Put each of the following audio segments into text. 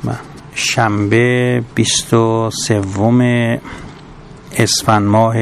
شنبه 23 اسفند ماه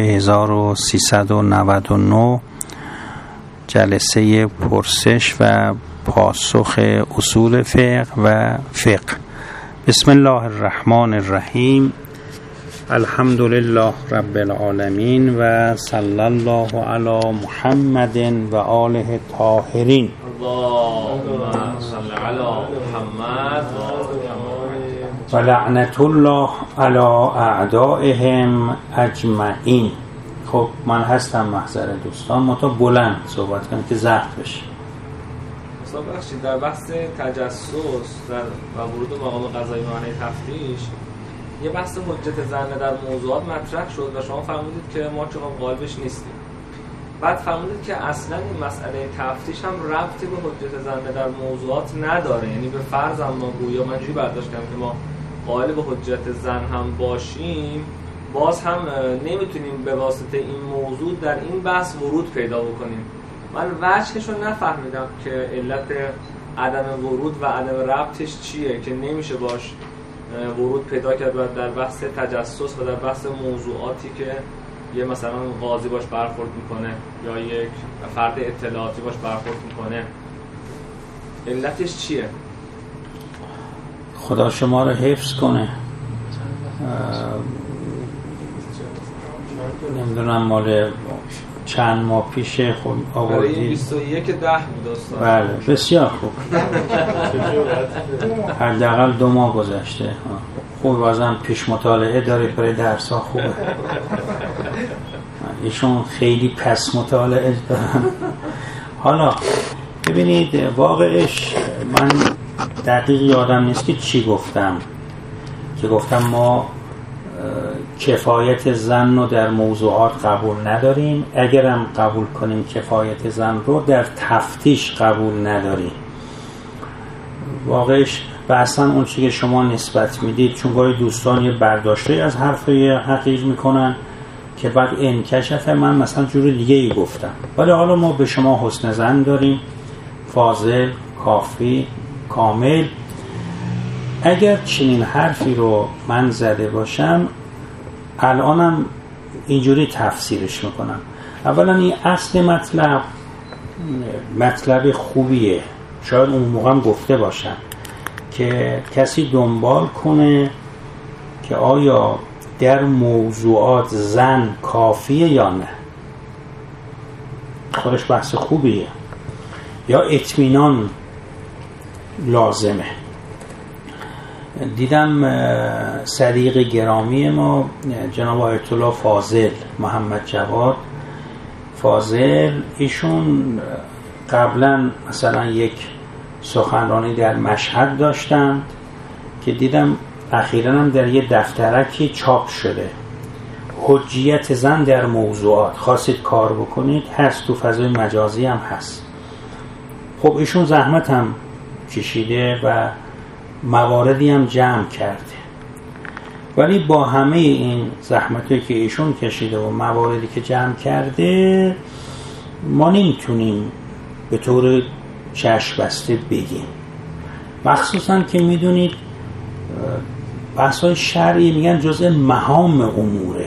1399 جلسه پرسش و پاسخ اصول فقه و فقه. بسم الله الرحمن الرحیم. الحمد لله رب العالمین و صلی الله علی محمد و آله الطاهرین. اللهم صل علی محمد و لعنت الله علی اعدائهم اجمعین. خب من هستم محضر دوستان، ما تا بلند صحبت کنیم که زحمت بشه. بخشید در بحث تجسس و ورود مقام قضایی معنی تفتیش یه بحث حجت زنه در موضوعات مطرح شد و شما فرمودید که ما چون غالبش نیستیم. بعد فرمودید که اصلا این مسئله تفتیش هم ربطی به حجت زنه در موضوعات نداره، یعنی به فرض هم ما گویا من جوری برداشت کردم که ما قائل به حجت زن هم باشیم، باز هم نمیتونیم به واسطه این موضوع در این بحث ورود پیدا بکنیم. من وجهش رو نفهمیدم که علت عدم ورود و عدم ربطش چیه که نمیشه باش ورود پیدا کرد و در بحث تجسس و در بحث موضوعاتی که یه مثلا قاضی باش برخورد میکنه یا یک فرد اطلاعاتی باش برخورد میکنه، علتش چیه؟ خدا شما رو حفظ کنه. نمیدونم مال چند ماه پیش خود آوردی 21/10 بود استاد. بله بسیار خوب. حداقل 2 ماه گذشته. خوب بازم پیش مطالعه داره برای درس ها خوبه. ایشون خیلی پس مطالعه دارن. حالا ببینید واقعش من دقیق یادم نیست که چی گفتم، که گفتم ما کفایت زن رو در موضوعات قبول نداریم، اگرم قبول کنیم کفایت زن رو در تفتیش قبول نداریم. واقعش و اصلا اون چیزی که شما نسبت میدید، چون گاهی دوستان یه برداشته از حرفای حقیق میکنن که بعد انکشف من مثلا جور دیگه ای گفتم، ولی حالا ما به شما حسن ظن داریم، فاضل، کافی، کامل. اگر چنین حرفی رو من زده باشم الانم اینجوری تفسیرش میکنم. اولا این اصل مطلب خوبیه، شاید اون موقع هم گفته باشم که کسی دنبال کنه که آیا در موضوعات زن کافیه یا نه. خودش بحث خوبیه. یا اطمینان لازمه. دیدم صدیق گرامی ما جناب آیت الله فاضل محمد جواد فاضل، ایشون قبلا مثلا یک سخنرانی در مشهد داشتند که دیدم اخیراً هم در یه دفترکی چاپ شده، حجیت زن در موضوعات، خواستید کار بکنید هست، تو فضای مجازی هم هست. خب ایشون زحمت هم کشیده و مواردی هم جمع کرده، ولی با همه این زحمتی که ایشون کشیده و مواردی که جمع کرده ما نمیتونیم به طور چشم بسته بگیم، مخصوصا که میدونید بحث‌های شرعی میگن جزء مهام اموره.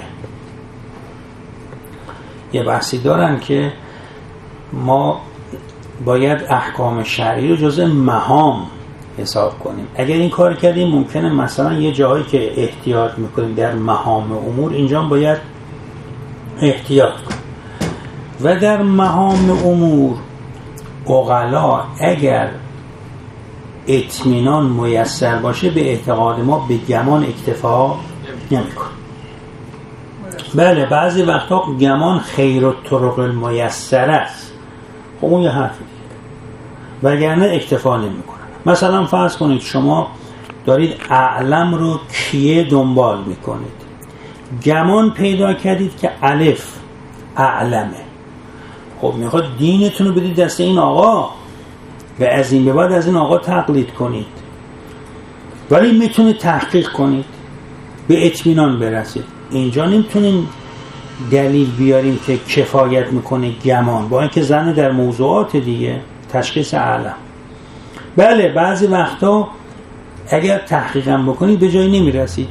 یه بحثی دارن که ما باید احکام شرعی رو جزء مهام حساب کنیم. اگر این کار کردیم ممکنه مثلا یه جایی که احتیاط میکنیم در مهام امور، اینجا باید احتیاط کنیم. و در مهام امور عقلا اگر اطمینان میسر باشه به اعتقاد ما به گمان اکتفا نمیکنه. بله بعضی وقتا گمان خیر الطرق المیسر است، خب اون یه حرف دیگه، وگرنه اکتفا نمیکنه. مثلا فرض کنید شما دارید اعلم رو کیه دنبال میکنید، گمان پیدا کردید که الف اعلمه، خب میخواد دینتون رو بدید دست این آقا و از این به بعد از این آقا تقلید کنید، ولی میتونید تحقیق کنید به اطمینان برسید. اینجا نمیتونیم دلیل بیاریم که کفایت میکنه گمان، با اینکه زن در موضوعات دیگه تشخیص اعلم. بله بعضی وقتا اگر تحقیقم بکنید به جایی نمیرسید،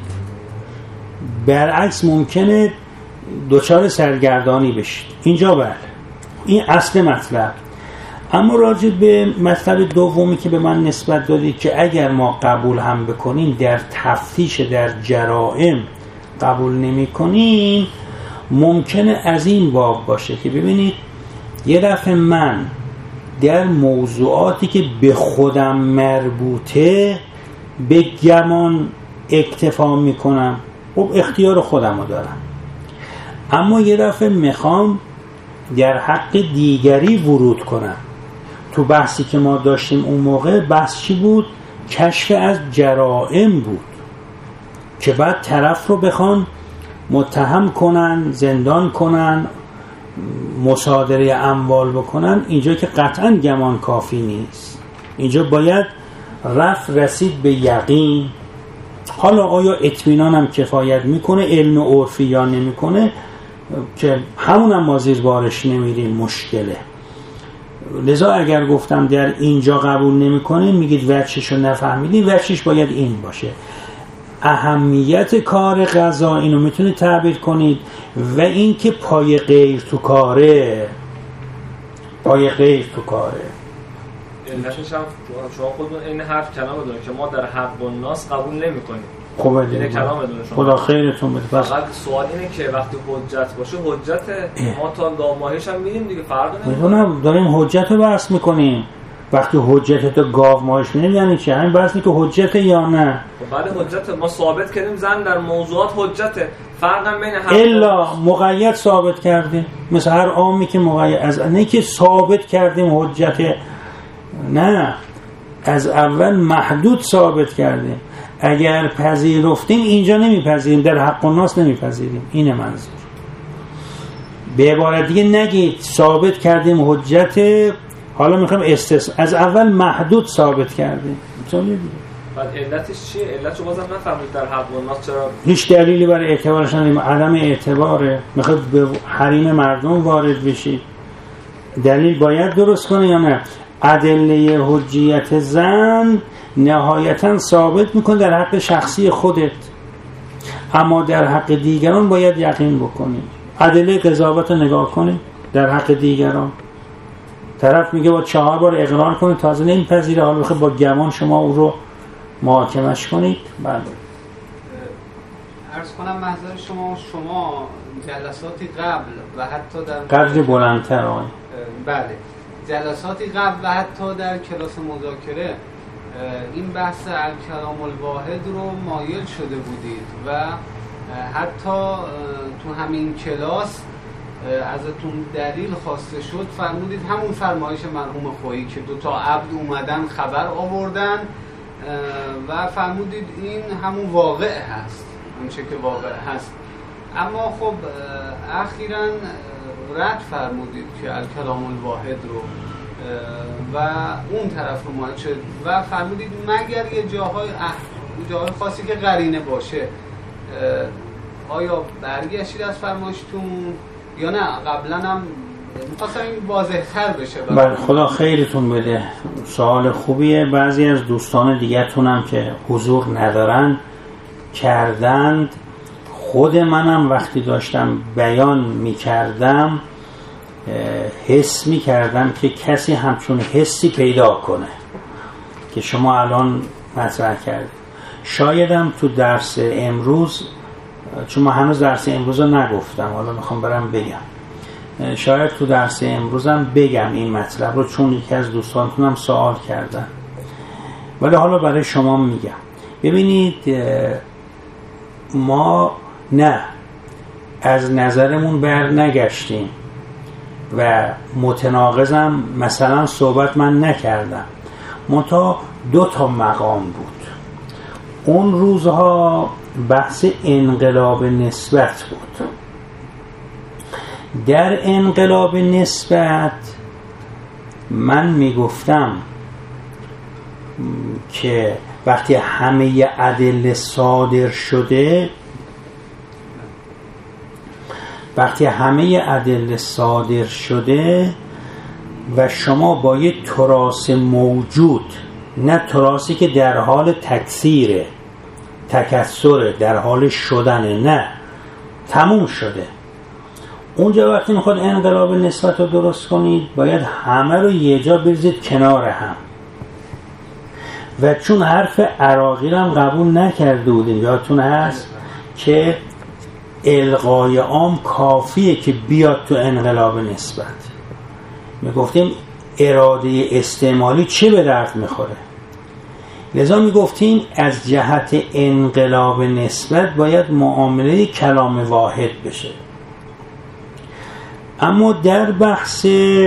برعکس ممکنه دچار سرگردانی بشید. اینجا بله، این اصل مطلب. اما راجع به مطلب دومی که به من نسبت دادید که اگر ما قبول هم بکنیم در تفتیش در جرائم قبول نمی کنیم، ممکنه از این باب باشه که ببینید یه دفعه من در موضوعاتی که به خودم مربوطه به گمان اکتفا میکنم، خب اختیار خودم رو دارم، اما یه دفعه میخوام در حق دیگری ورود کنم. تو بحثی که ما داشتیم اون موقع بحث چی بود؟ کشف از جرائم بود که بعد طرف رو بخوان متهم کنن، زندان کنن، مصادره اموال بکنن. اینجا که قطعا گمان کافی نیست، اینجا باید رسید به یقین. حالا آیا اطمینان هم کفایت میکنه، علم عرفی یا نمیکنه، که همون هم ما زیر بارش نمیریم، مشکله. لذا اگر گفتم در اینجا قبول نمیکنه، میگید وجهش رو نفهمیدین، وجهش باید این باشه. اهمیت کار قضا اینو میتونید تعبیر کنید، و این که پای غیر تو کاره، پای غیر تو کاره. علتش هم شما خودتون این حرف کلام دارید که ما در حق الناس قبول نمیکنیم. خوبه دیگه، خدا خیرتون بده. فقط سوال اینه که وقتی حجت باشه، حجت ما تا گاوماهیش هم میدیم دیگه، فرق نمیکنه. میدونم داریم حجت رو بحث میکنیم. وقتی حجت تو گاو ماهیش میدیم یعنی چی؟ همین بحث که حجت یا نه. بله حجت، ما ثابت کردیم زن در موضوعات حجته. فرق هم بین حق الا مقید ثابت کردیم، مثل هر عامی که مقید، از نه که ثابت کردیم حجت، نه، از اول محدود ثابت کردیم. اگر پذیرفتیم اینجا نمیپذیریم، در حق الناس نمیپذیریم. اینه منظور. به عبارت دیگه نگید ثابت کردیم حجت، حالا میخوایم از اول محدود ثابت کردیم. بعد علتش چیه؟ علتشو بازم نفهمید در حق الناس چرا؟ هیچ دلیلی برای اعتبارش نداریم، عدم اعتباره. میخواد به حریم مردم وارد بشید، دلیل باید درست کنه یا نه؟ ادله حجیت زن نهایتا ثابت میکنه در حق شخصی خودت، اما در حق دیگران باید یقین بکنی. ادله قضاوت رو نگاه کنی در حق دیگران، طرف میگه با 4 بار اقرار کنید تازه نمیپذیره، حالا بخواه با گمان شما او رو محاکمش کنید. بله. عرض کنم محضر شما جلساتی قبل و حتی در قدر بلندتر آقای، بله، جلساتی قبل و حتی در کلاس مذاکره این بحث الکلام الواحد رو مایل شده بودید و حتی تو همین کلاس ازتون دلیل خواسته شد، فرمودید همون فرمایش مرحوم خویی که 2 عبد اومدن خبر آوردن و فرمودید این همون واقع هست، اونچه که واقع هست. اما خب اخیراً رد فرمودید که الکلام الواحد رو و اون طرف رو مایل شد و فرمودید مگر یه جاهای خاصی که قرینه باشه. آیا برگشتید از فرمایشتون یا نه؟ قبلا هم می‌خواستم این واضح‌تر بشه. بله، خدا خیرتون بده. سوال خوبیه. بعضی از دوستان دیگرتون هم که حضور ندارن کردند. خود منم وقتی داشتم بیان می‌کردم حس می‌کردم که کسی همچون حسی پیدا کنه که شما الان مطرح کردید. شایدم تو درس امروز، چون من هنوز درس امروز رو نگفتم، حالا میخوام برم بگم، شاید تو درس امروزم بگم این مطلب رو، چون یکی از دوستانتونم سوال کردن، ولی حالا برای شما میگم. ببینید ما نه از نظرمون بر نگشتیم و متناقضم مثلا صحبت من نکردم، منتها 2 مقام بود. اون روزها بحث انقلاب نسبت بود. در انقلاب نسبت من میگفتم که وقتی همه ادله صادر شده، و شما با یه تراث موجود نه تراسی که در حال تکثیره، تکثره، در حال شدنه، نه تموم شده. اونجا وقتی میخواد انقلاب نسبت رو درست کنید باید همه رو یه جا بریزید کنار هم. و چون حرف عراقی رو هم قبول نکرده بودیم، یادتون هست که الغای عام کافیه که بیاد تو انقلاب نسبت. میگفتیم اراده استعمالی چه به درد میخوره، لذا میگفتیم از جهت انقلاب نسبت باید معامله کلام واحد بشه. اما در بحث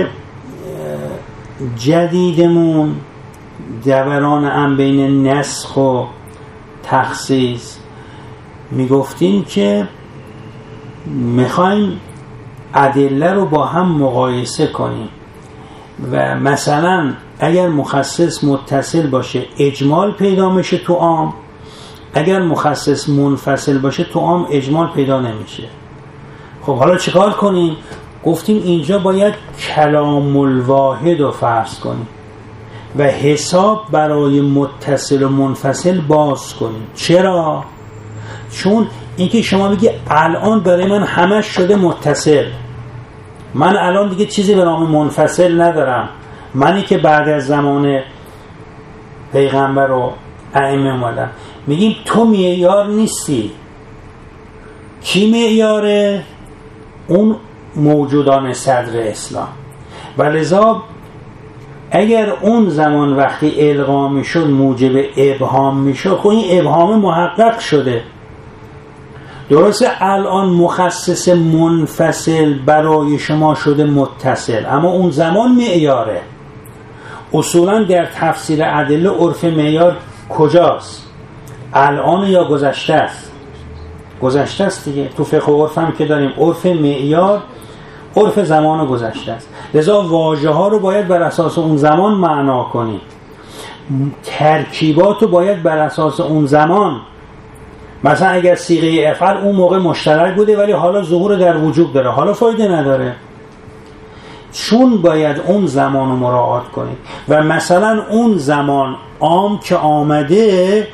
جدیدمون دوران هم بین نسخ و تخصیص میگفتیم که میخوایم ادله رو با هم مقایسه کنیم و مثلا اگر مخصص متصل باشه اجمال پیدا میشه تو عام، اگر مخصص منفصل باشه تو عام اجمال پیدا نمیشه. خب حالا چیکار کنیم؟ گفتیم اینجا باید کلام الواحد رو فرض کنیم و حساب برای متصل و منفصل باز کنیم. چرا؟ چون اینکه شما بگی الان برای من همش شده متصل، من الان دیگه چیزی به نام منفصل ندارم، منی که بعد از زمان پیغمبر و ائمه اومدم، میگیم تو معیار نیستی. کی معیاره؟ اون موجودان صدر اسلام. و لذا اگر اون زمان وقتی الغا میشد موجب ابهام میشد، خب این ابهام محقق شده. درسته الان مخصص منفصل برای شما شده متصل، اما اون زمان معیاره. اصولا در تفسیر ادله عرف معیار کجاست؟ الان یا گذشته است؟ گذشته است دیگه. تو فقه و عرف هم که داریم عرف معیار عرف زمان گذشته است. لذا واژه ها رو باید بر اساس اون زمان معنا کنیم، ترکیبات رو باید بر اساس اون زمان. مثلا اگر صیغه افعل اون موقع مشترک بوده ولی حالا ظهور در وجوب داره، حالا فایده نداره، چون باید اون زمان رو مراعات کنید. و مثلا اون زمان عام که آمده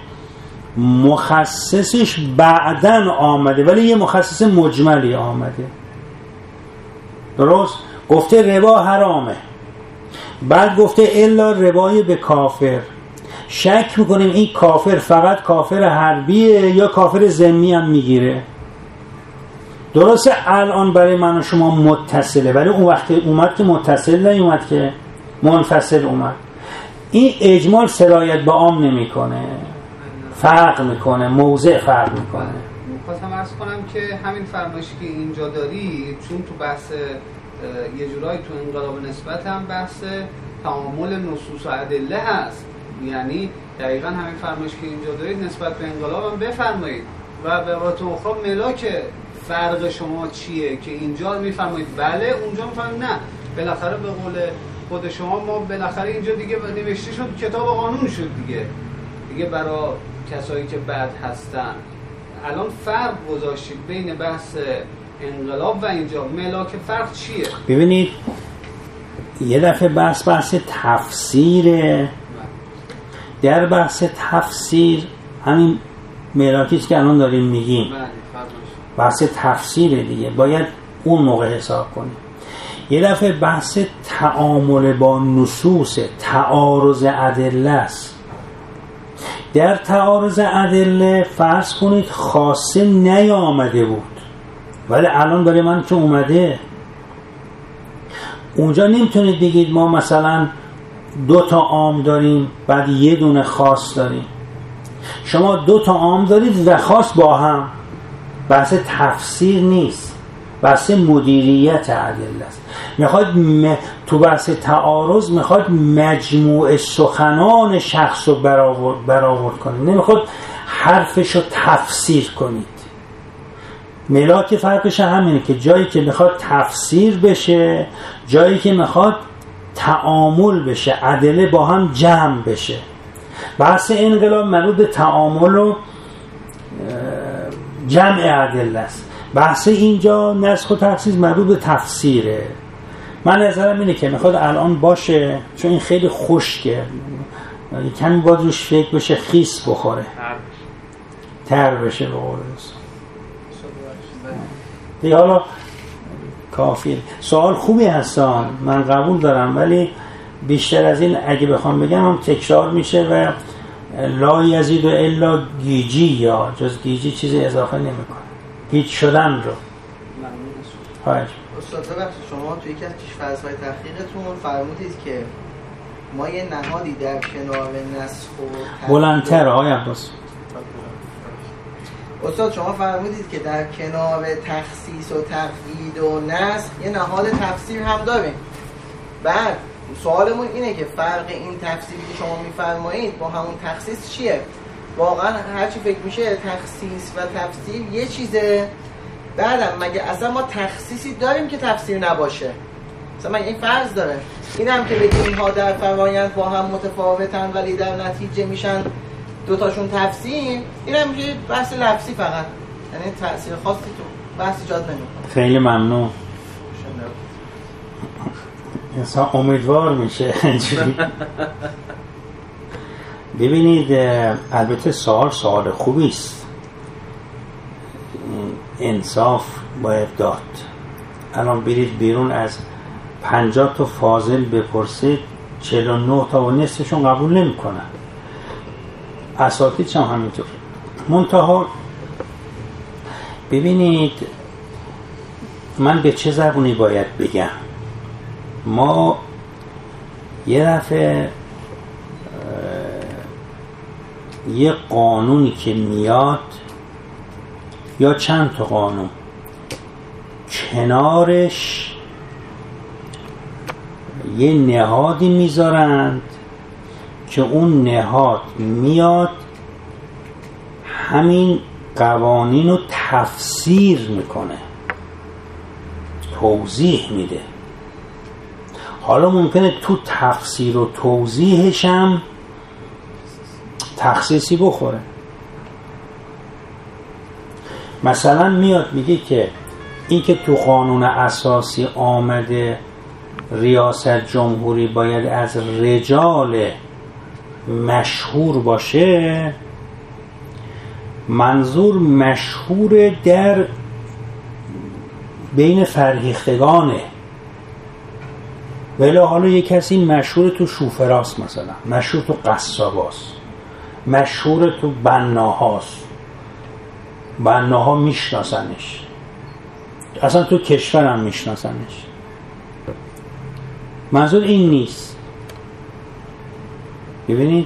مخصصش بعدن آمده ولی یه مخصص مجملی آمده. درست؟ گفته ربا حرامه، بعد گفته الا ربای به کافر. شک میکنیم این کافر فقط کافر حربیه یا کافر ذمی هم میگیره. درسته الان برای من و شما متصله ولی اون وقت اومد که متصل نیومد که منفصل اومد. این اجمال سرایت به عام نمیکنه، فرق میکنه، موضع فرق میکنه. خواستم عرض کنم که همین فرمایشی که اینجا داری، چون تو بحث یه جورایی تو انقلاب نسبت هم بحث تعامل نصوص و ادله هست، یعنی دقیقا همین فرمایشی که اینجا دارید نسبت به انقلاب هم بفرمایید و به عبارت اخرى ملاک فرق شما چیه که اینجا میفرمایید بله اونجا میفرمایید نه. بالاخره به قول خود شما ما بالاخره اینجا دیگه نوشته شد کتاب قانون شد دیگه برای کسایی که بعد هستن. الان فرق گذاشتید بین بحث انقلاب و اینجا، ملاک فرق چیه؟ ببینید یه دفعه بحث تفسیره. در بحث تفسیر همین ملاکیست که الان داریم میگیم، بحث تفسیره دیگه، باید اون موقع حساب کنیم. یه دفعه بحث تعامل با نصوص، تعارض ادله است. در تعارض ادله فرض کنید خاصه نیامده بود ولی الان برای من که اومده، اونجا نمیتونید بگید ما مثلا 2 تا عام داریم بعد یه دونه خاص داریم. شما 2 تا عام دارید و خاص با هم. بحث تفسیر نیست، بحث مدیریت ادله است. میخواد تو بحث تعارض میخواد مجموع سخنان شخص رو برآورد کنید، نمیخواد حرفش رو تفسیر کنید. ملاک فرقش همینه که جایی که میخواد تفسیر بشه، جایی که میخواد تعامل بشه، ادله با هم جمع بشه. بحث انقلاب مربوط به تعامل و جمع ادله است. بحث اینجا نسخ و تخصیص مربوط به تفسیره. من نظرم اینه که میخواد الان باشه، چون این خیلی خشکه، کمی باید روش فکر بشه، خیس بخوره، تر بشه به قول دیگه. حالا کافیه. سوال خوبی هستن، من قبول دارم، ولی بیشتر از این اگه بخوام بگم هم تکرار میشه و لا یزید الا گیجی، یا جز گیجی چیزی اضافه نمیکنه. گیج شدن رو استاد ببخشید، شما توی یکی از پیش‌فرض‌های تحقیقتون فرمودید که ما یه نهادی در کنار نسخ و بلندتر آقای عباس. استاد شما فرمودید که در کنار تخصیص و تقیید و نسخ یه نهاد تفسیر هم داریم. بعد سوالمون اینه که فرق این تفسیری که شما میفرمایید با همون تخصیص چیه؟ واقعا هرچی فکر میشه تخصیص و تفسیر یه چیزه. بعدم مگه اصلا ما تخصیصی داریم که تفسیر نباشه؟ مثلا این فرض داره اینم که بگیم اینها در فرایند با هم متفاوتن ولی در نتیجه میشن دوتاشون تفسیر، اینم که بحث لفظی فقط، یعنی تأثیر خاصی تو بحث ایجاد نمیکنه. خیلی ممنون. انسان امیدوار میشه اینجوری. ببینید البته سوال خوبی است، انصاف باید داد. الان برید بیرون از 50 تا فاضل بپرسید 49 تا و نصفشون قبول نمی کنن. اساتید هم همینطور. منتها ببینید من به چه زبونی باید بگم. ما یه دفعه یه قانونی که میاد یا چند تا قانون کنارش یه نهادی میذارند که اون نهاد میاد همین قوانین رو تفسیر میکنه، توضیح میده. حالا ممکنه تو تفسیر و توضیحش هم تخصیصی بخوره. مثلا میاد میگه که این که تو قانون اساسی آمده ریاست جمهوری باید از رجال مشهور باشه، منظور مشهور در بین فرهیختگانه. ولی حالا یک کسی مشهور تو شوفراست، مثلا مشهور تو قصاباست، مشهور تو بناهاست، بناها میشناسنش، اصلا تو کشورم میشناسنش. منظور این نیست. ببینید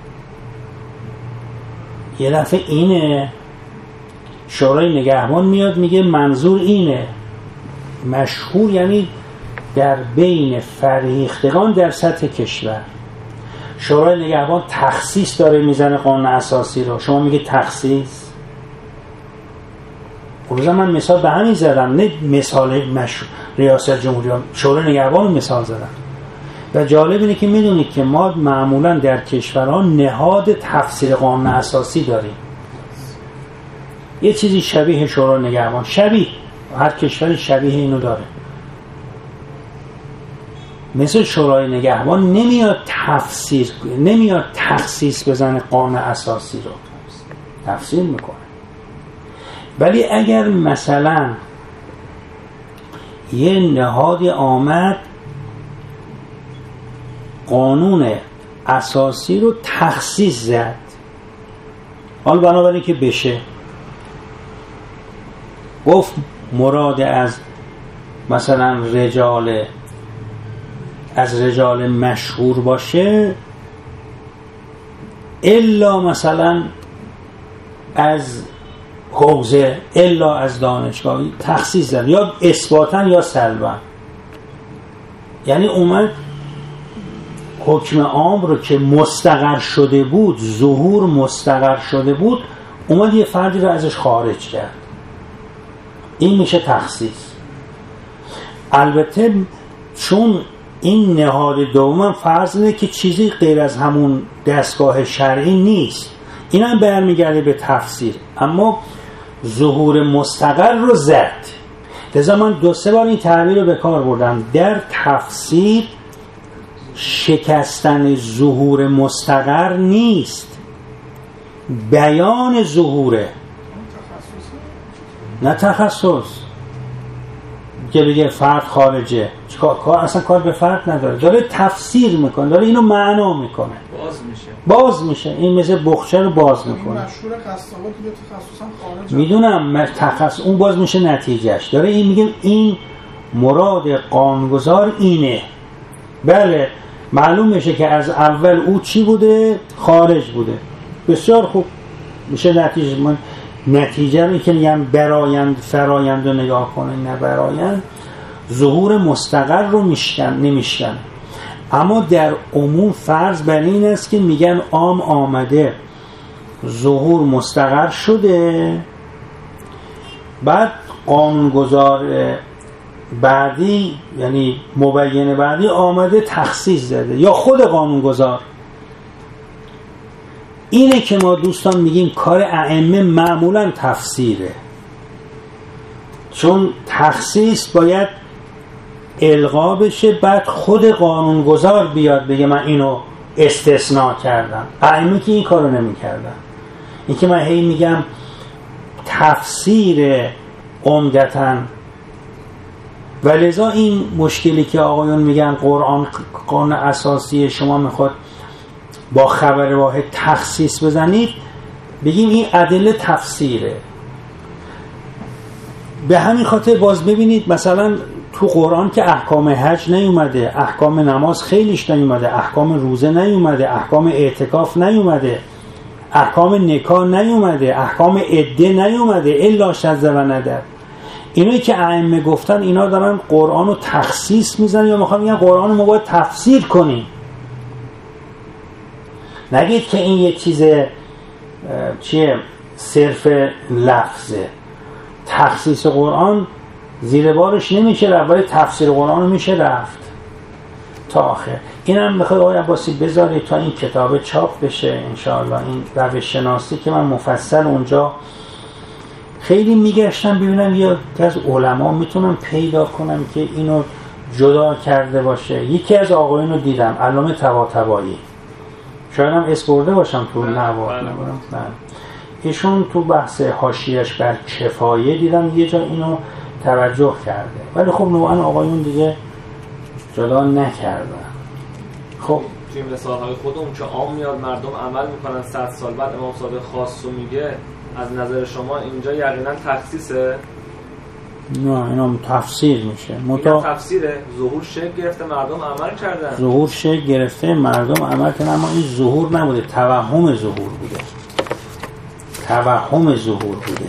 یه دفعه اینه شورای نگهبان میاد میگه منظور اینه، مشهور یعنی در بین فرهیختگان در سطح کشور. شورای نگهبان تخصیص داره میزنه قانون اساسی رو، شما میگه تخصیص. روزا من مثال به همین زدم، نه مثال ریاست جمهوری، شورای نگهبان مثال زدم. و جالب اینه که میدونید که ما معمولا در کشورها نهاد تفسیر قانون اساسی داریم، یه چیزی شبیه شورای نگهبان، شبیه، هر کشوری شبیه اینو داره. مثل شورای نگهبان نمیاد تفسیر، نمیاد تخصیص بزنه قانون اساسی رو، تفسیر میکنه. ولی اگر مثلا یه نهادی آمد قانون اساسی رو تخصیص زد، حالا بنابراین که بشه گفت مراد از مثلا رجال مشهور باشه الا مثلا از حوزه، الا از دانشگاهی، تخصیص زد، یا اثباتاً یا سلباً. یعنی اومد حکم عام رو که مستقر شده بود، ظهور مستقر شده بود، اومد یه فردی رو ازش خارج کرد. این میشه تخصیص. البته چون این نهاد دوم فرض اینه که چیزی غیر از همون دستگاه شرعی نیست، این هم برمیگرده به تفسیر، اما ظهور مستقر رو زد. لذا من 2-3 بار این تعبیر رو به کار بردم. در تفسیر شکستن ظهور مستقر نیست، بیان ظهوره، نه تخصص که بگه فرد خارجه. اصلا کار به فرد نداره، داره تفسیر میکنه، داره اینو معنا میکنه، باز میشه. این مثل بخچه رو باز میکنه. مشهور خستاوه که تخصصا خارجه، میدونم تخصص اون باز میشه نتیجهش. داره این میگه این مراد قانونگذار اینه. بله معلوم میشه که از اول او چی بوده؟ خارج بوده. بسیار خوب میشه نتیجه. من نتیجه رو که میگم فرایند رو نگاه کنه، نه برایند، ظهور مستقر رو نمیشکن. اما در عموم فرض بر این است که میگن عام آمده، ظهور مستقر شده، بعد قانونگذار بعدی یعنی مبین بعدی آمده تخصیص زده، یا خود قانونگذار. اینه که ما دوستان میگیم کار ائمه معمولا تفسیره، چون تخصیص باید الغا بشه، بعد خود قانونگذار بیاد بگه من اینو استثناء کردم. ائمه که این کارو نمی‌کردن. این که من هی میگم تفسیر عمدتاً، ولذا این مشکلی که آقایون میگن قرآن اساسی شما میخواد با خبر واحد تخصیص بزنید، بگیم این ادله تفسیره. به همین خاطر باز ببینید مثلا تو قرآن که احکام حج نیومده، احکام نماز خیلیش نیومده، احکام روزه نیومده، احکام اعتکاف نیومده، احکام نکاح نیومده، احکام عده نیومده الا شذ و ندر. اینایی که ائمه گفتن اینا دارن قرآن رو تخصیص میزنن یا میخوان میگن قرآن رو ما باید تفسیر کنیم. نگید که این یه چیز چیه صرف لفظه. تخصیص قرآن زیر بارش نمیشه رفت، ولی تفسیر قرآن رو میشه رفت تا آخر. اینم میخواد آقای عباسی بذارید تا این کتاب چاپ بشه انشاءالله. این روش شناسی که من مفصل اونجا خیلی میگشتم ببینم یا که از علما میتونم پیدا کنم که اینو جدا کرده باشه. یکی از آقایون رو دیدم، علامه طباطبایی، شاید هم اسم برده باشم تو نبارم. ایشون تو بحث حاشیه‌اش بر کفایه دیدم یه جا اینو توجه کرده، ولی خب نوعا آقایون دیگه جدا نکردن. خب توی مثالهای خودمون که عام میاد مردم عمل میکنن 100 سال بعد امام صادق خاص رو میگه، از نظر شما اینجا یقینا تخصیصه؟ نه اینا تفسیر میشه. اینا تفسیره. ظهور شکل گرفته مردم عمل کردن، ظهور شکل گرفته مردم عمل کردن، اما این ظهور نبوده، توهم ظهور بوده. توهم ظهور بوده.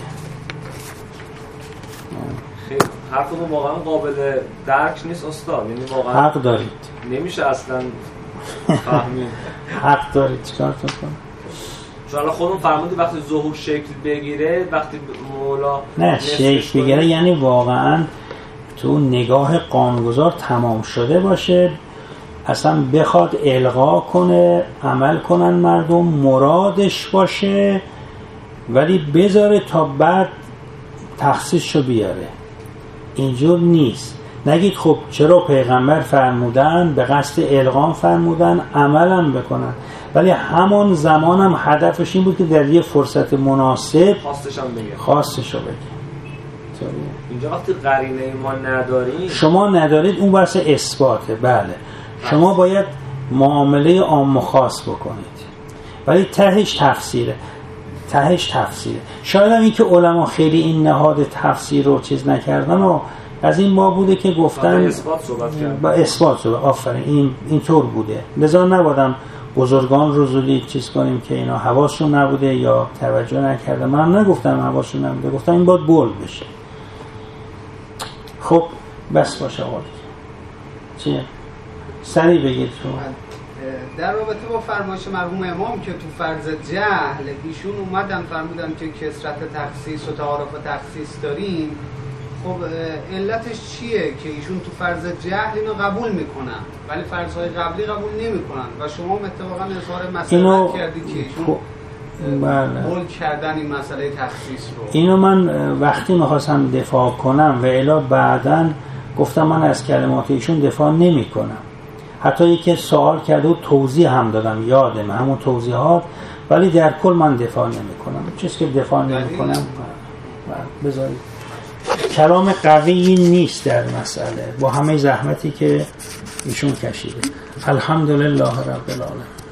خیلی حرفتون واقعا قابل درک نیست استاد، یعنی واقعا حق دارید، نمیشه اصلا فهمید. حق دارید. چیکار کنم؟ چون الان خودمون فرمودید وقتی ظهور شکل بگیره، وقتی مولا نه شکل بگیره یعنی واقعا تو نگاه قانونگذار تمام شده باشه، اصلا بخواد الغا کنه، عمل کنن مردم، مرادش باشه، ولی بذاره تا بعد تخصیصشو بیاره. اینجور نیست. نگید خب چرا پیغمبر فرمودن، به قصد الغام فرمودن، عملم بکنن، ولی همان زمان هم هدفش این بود که در یه فرصت مناسب خواستشو بگه. اینجا وقتی قرینه ما نداریم، شما ندارید، اون بحث اثباته. بله شما باید معامله عام و خاص بکنید، ولی تهش تفسیره. شاید هم این که علما خیلی این نهاد تفسیر رو چیز نکردن و از این ما بوده که گفتن با اثبات صحبت. آفرین، اینطور بوده. لذا نبودم بزرگان رو زودی چیز کنیم که اینا حواسشون نبوده یا توجه نکرده. من نگفتم حواسشون نبوده، گفتم این باید بولد بشه. خب بس باشه آقا. چیه؟ سریع بگید تو. در رابطه با فرمایش مرحوم امام که تو فرض جهل ایشون اومدن فرمودن که کثرت تخصیص و تعارف تخصیص داریم. خب علتش چیه که ایشون تو فرض جهل اینو قبول میکنن ولی فرضهای قبلی قبول نمیکنن و شما اتفاقا اظهار مسئله کردی که ایشون بول کردن این مسئله تخصیص رو. اینو من وقتی میخواستم دفاع کنم و الا بعدن گفتم من از کلمات ایشون دفاع نمی کنم. حتی یکی سوال کرده و توضیح هم دادم، یادم همون توضیحات، ولی در کل من دفاع نمی کنم. چیزی که دفاع نمی کنم بذارید. کلام قوی نیست در مسئله با همه زحمتی که ایشون کشیده. الحمدلله رب العالمین.